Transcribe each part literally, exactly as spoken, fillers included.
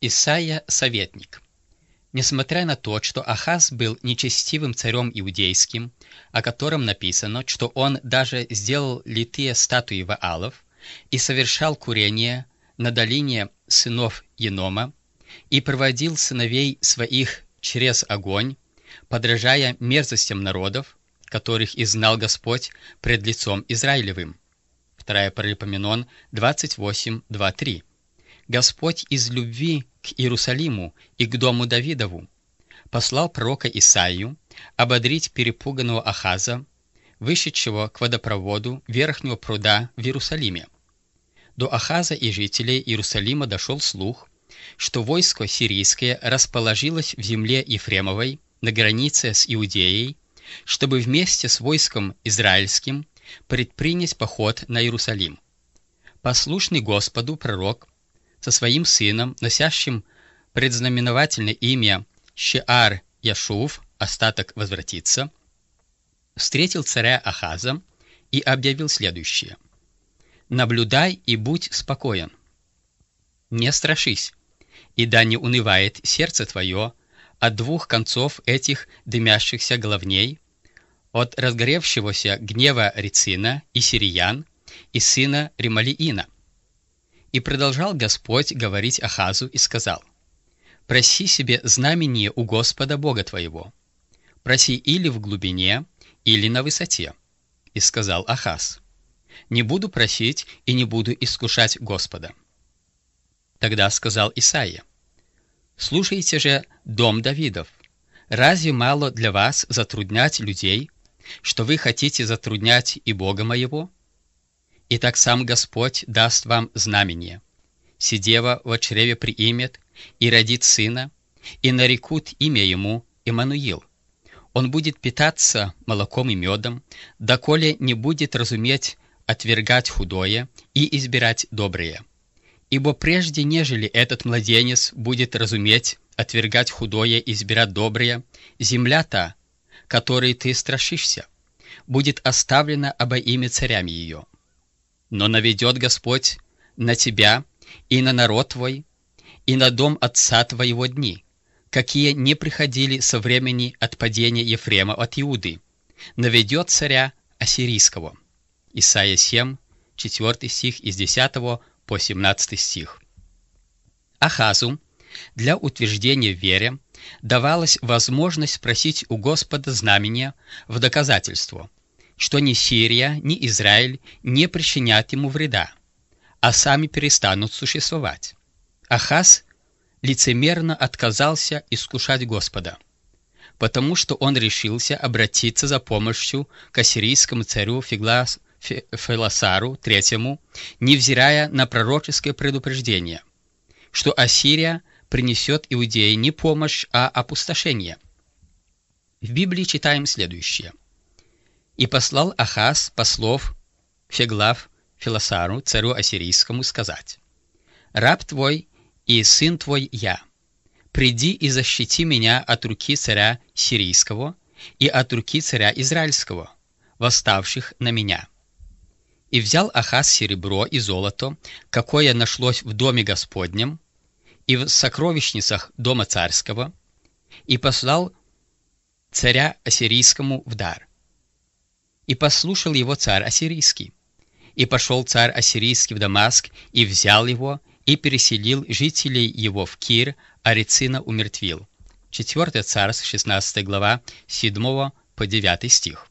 Исайя – советник. Несмотря на то, что Ахаз был нечестивым царем иудейским, о котором написано, что он даже сделал литые статуи Ваалов и совершал курение на долине сынов Енома и проводил сыновей своих через огонь, подражая мерзостям народов, которых изгнал Господь пред лицом Израилевым. Вторая Паралипоменон двадцать восемь, два три. Господь из любви к Иерусалиму и к дому Давидову послал пророка Исаию ободрить перепуганного Ахаза, вышедшего к водопроводу верхнего пруда в Иерусалиме. До Ахаза и жителей Иерусалима дошел слух, что войско сирийское расположилось в земле Ефремовой на границе с Иудеей, чтобы вместе с войском израильским предпринять поход на Иерусалим. Послушный Господу пророк со своим сыном, носящим предзнаменовательное имя Шеар-Яшув, остаток возвратится, встретил царя Ахаза и объявил следующее: «Наблюдай и будь спокоен, не страшись, и да не унывает сердце твое от двух концов этих дымящихся головней, от разгоревшегося гнева Рецина и сириян, и сына Ремалиина». И продолжал Господь говорить Ахазу и сказал: «Проси себе знамение у Господа Бога твоего. Проси или в глубине, или на высоте». И сказал Ахаз: «Не буду просить и не буду искушать Господа». Тогда сказал Исаия: «Слушайте же, дом Давидов, разве мало для вас затруднять людей, что вы хотите затруднять и Бога моего? И так сам Господь даст вам знамение. Сидева во чреве приимет и родит сына, и нарекут имя ему Иммануил. Он будет питаться молоком и медом, доколе не будет разуметь отвергать худое и избирать доброе. Ибо прежде, нежели этот младенец будет разуметь отвергать худое и избирать доброе, земля та, которой ты страшишься, будет оставлена обо имя царями ее. Но наведет Господь на тебя и на народ твой, и на дом отца твоего дни, какие не приходили со времени отпадения Ефрема от Иуды, наведет царя ассирийского». Исайя семь, четвёртый стих, из десятого по семнадцатый стих. Ахазу для утверждения в вере давалась возможность просить у Господа знамения в доказательство, что ни Сирия, ни Израиль не причинят ему вреда, а сами перестанут существовать. Ахаз лицемерно отказался искушать Господа, потому что он решился обратиться за помощью к ассирийскому царю Феглас, Феласару третьему, невзирая на пророческое предупреждение, что Ассирия принесет Иудее не помощь, а опустошение. В Библии читаем следующее: «И послал Ахаз послов Феглав Феласару, царю ассирийскому, сказать: раб твой и сын твой я, приди и защити меня от руки царя сирийского и от руки царя израильского, восставших на меня». И взял Ахаз серебро и золото, какое нашлось в доме Господнем и в сокровищницах дома царского, и послал царя ассирийскому в дар. И послушал его царь ассирийский. И пошел царь ассирийский в Дамаск, и взял его, и переселил жителей его в Кир, а Рецина умертвил. четвёртое Царств, шестнадцатая глава, с седьмого по девятый стих.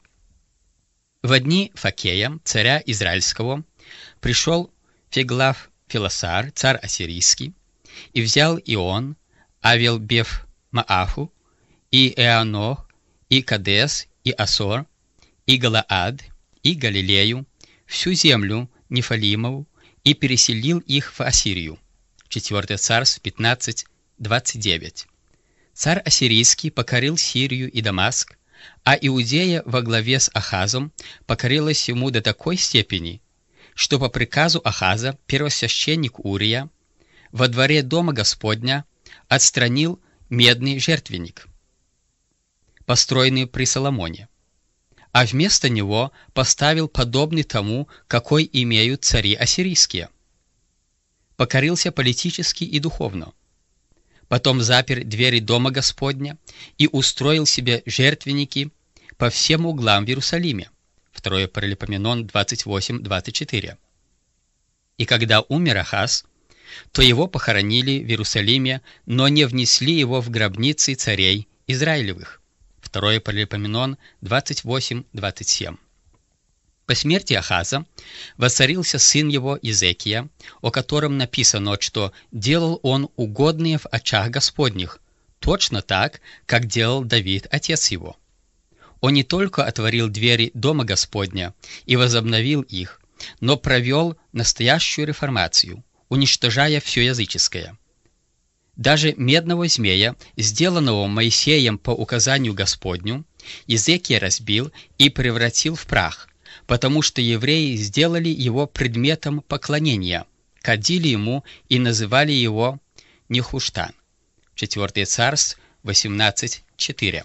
В дни Факея, царя израильского, пришел Феглав Феласар, царь ассирийский, и взял и он Авел-Беф-Мааху, и Эанох, и Кадес, и Асор, и Галаад, и Галилею, всю землю Нефалимову, и переселил их в Ассирию. четвёртое Царств, пятнадцать, двадцать девять. Царь ассирийский покорил Сирию и Дамаск, а Иудея во главе с Ахазом покорилась ему до такой степени, что по приказу Ахаза первосвященник Урия во дворе дома Господня отстранил медный жертвенник, построенный при Соломоне, а вместо него поставил подобный тому, какой имеют цари ассирийские. Покорился политически и духовно. Потом запер двери дома Господня и устроил себе жертвенники по всем углам в Иерусалиме. второе Паралипоменон двадцать восемь двадцать четыре. И когда умер Ахаз, то его похоронили в Иерусалиме, но не внесли его в гробницы царей Израилевых. второе Паралипоменон двадцать восемь двадцать семь. По смерти Ахаза воцарился сын его Иезекия, о котором написано, что «делал он угодные в очах Господних, точно так, как делал Давид, отец его». Он не только отворил двери дома Господня и возобновил их, но провел настоящую реформацию, уничтожая все языческое. Даже медного змея, сделанного Моисеем по указанию Господню, Иезекия разбил и превратил в прах, потому что евреи сделали его предметом поклонения, кадили ему и называли его Нехуштан. четвёртое Царств восемнадцать четыре.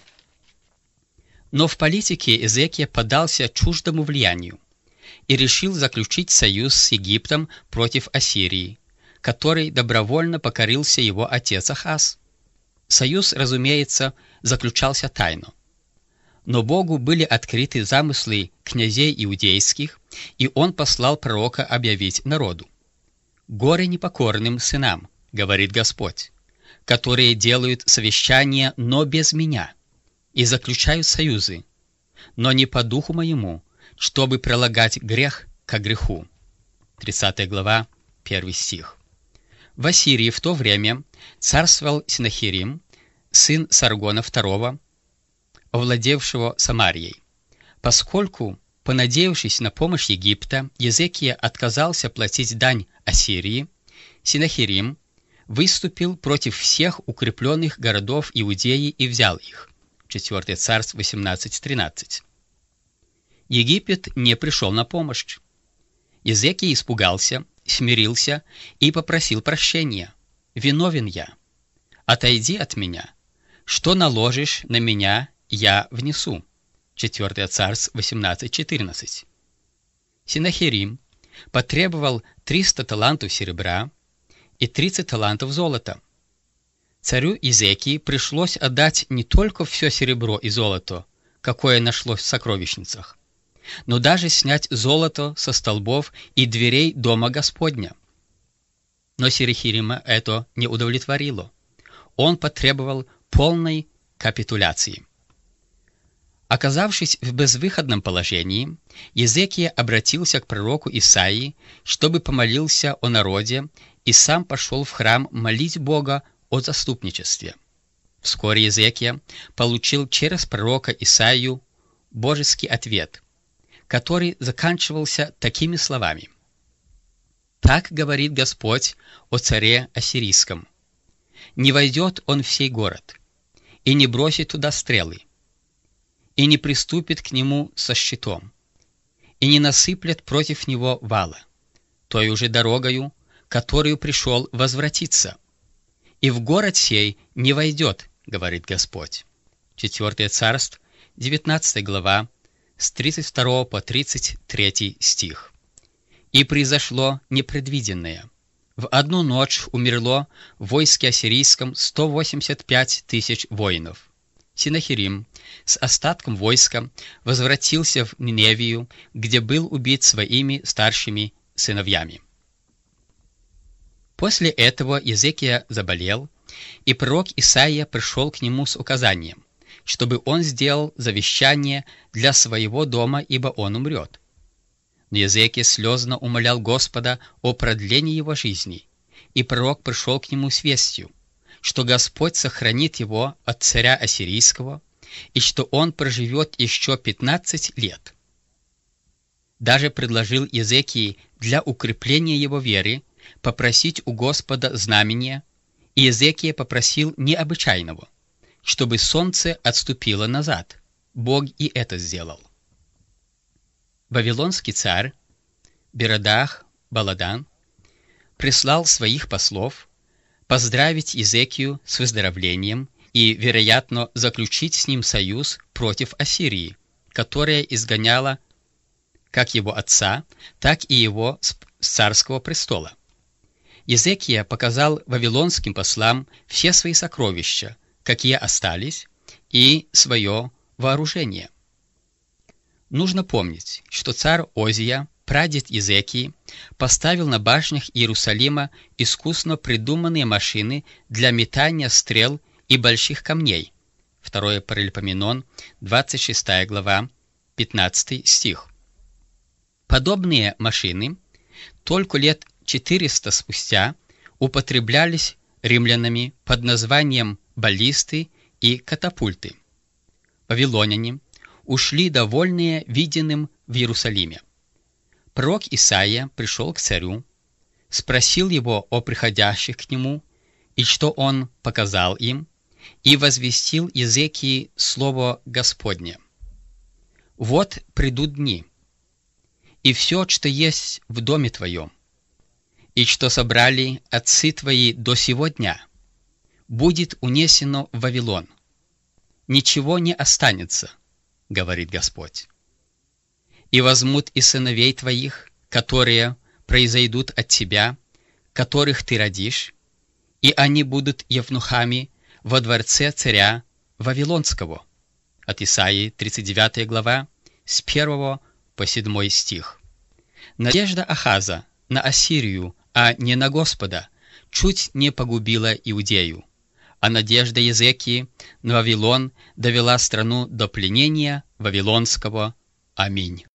Но в политике Иезекия поддался чуждому влиянию и решил заключить союз с Египтом против Ассирии, который добровольно покорился его отец Ахаз. Союз, разумеется, заключался тайно. Но Богу были открыты замыслы князей иудейских, и он послал пророка объявить народу: «Горе непокорным сынам, говорит Господь, которые делают совещания, но без меня, и заключают союзы, но не по духу моему, чтобы прилагать грех ко греху». тридцатая глава, первый стих. В Ассирии в то время царствовал Синахирим, сын Саргона второго, овладевшего Самарией. Поскольку, понадеявшись на помощь Египта, Иезекия отказался платить дань Ассирии, Синахирим выступил против всех укрепленных городов Иудеи и взял их. четвёртое Царств восемнадцать тринадцать. Египет не пришел на помощь. Иезекия испугался, смирился и попросил прощения. «Виновен я. Отойди от меня. Что наложишь на меня, я внесу». четвёртое Царств восемнадцать четырнадцать. Синахирим потребовал триста талантов серебра и тридцать талантов золота. Царю Иезекии пришлось отдать не только все серебро и золото, какое нашлось в сокровищницах, но даже снять золото со столбов и дверей дома Господня. Но Синахирима это не удовлетворило. Он потребовал полной капитуляции. Оказавшись в безвыходном положении, Иезекия обратился к пророку Исаии, чтобы помолился о народе, и сам пошел в храм молить Бога о заступничестве. Вскоре Иезекия получил через пророка Исаию божеский ответ, который заканчивался такими словами: «Так говорит Господь о царе ассирийском: не войдет он в сей город, и не бросит туда стрелы, и не приступит к нему со щитом, и не насыплет против него вала, той уже дорогою, которую пришел возвратиться, и в город сей не войдет, говорит Господь». четвёртое Царств, девятнадцатая глава, с тридцать второго по тридцать третий стих. «И произошло непредвиденное. В одну ночь умерло в войске ассирийском сто восемьдесят пять тысяч воинов. Синахирим с остатком войска возвратился в Ниневию, где был убит своими старшими сыновьями». После этого Иезекия заболел, и пророк Исаия пришел к нему с указанием, чтобы он сделал завещание для своего дома, ибо он умрет. Но Иезекия слезно умолял Господа о продлении его жизни, и пророк пришел к нему с вестью, что Господь сохранит его от царя ассирийского, и что он проживет еще пятнадцать лет. Даже предложил Иезекии для укрепления его веры попросить у Господа знамения, и Иезекия попросил необычайного, чтобы солнце отступило назад. Бог и это сделал. Вавилонский царь Берадах Баладан прислал своих послов поздравить Иезекию с выздоровлением и, вероятно, заключить с ним союз против Ассирии, которая изгоняла как его отца, так и его с царского престола. Езекия показал вавилонским послам все свои сокровища, какие остались, и свое вооружение. Нужно помнить, что царь Озия, прадед Езекии, поставил на башнях Иерусалима искусно придуманные машины для метания стрел и больших камней. Второе Паралипоменон, двадцать шестая глава, пятнадцатый стих. Подобные машины только лет четыреста спустя употреблялись римлянами под названием баллисты и катапульты. Вавилоняне ушли довольные виденным в Иерусалиме. Пророк Исаия пришел к царю, спросил его о приходящих к нему, и что он показал им, и возвестил Езекии слово Господне. «Вот придут дни, и все, что есть в доме твоем, и что собрали отцы твои до сего дня, будет унесено в Вавилон. Ничего не останется, говорит Господь. И возьмут и сыновей твоих, которые произойдут от тебя, которых ты родишь, и они будут евнухами во дворце царя Вавилонского». От Исаии, тридцать девятая глава, с первого по седьмой стих. Надежда Ахаза на Ассирию, а не на Господа, чуть не погубила Иудею, а надежда Езекии на Вавилон довела страну до пленения Вавилонского. Аминь.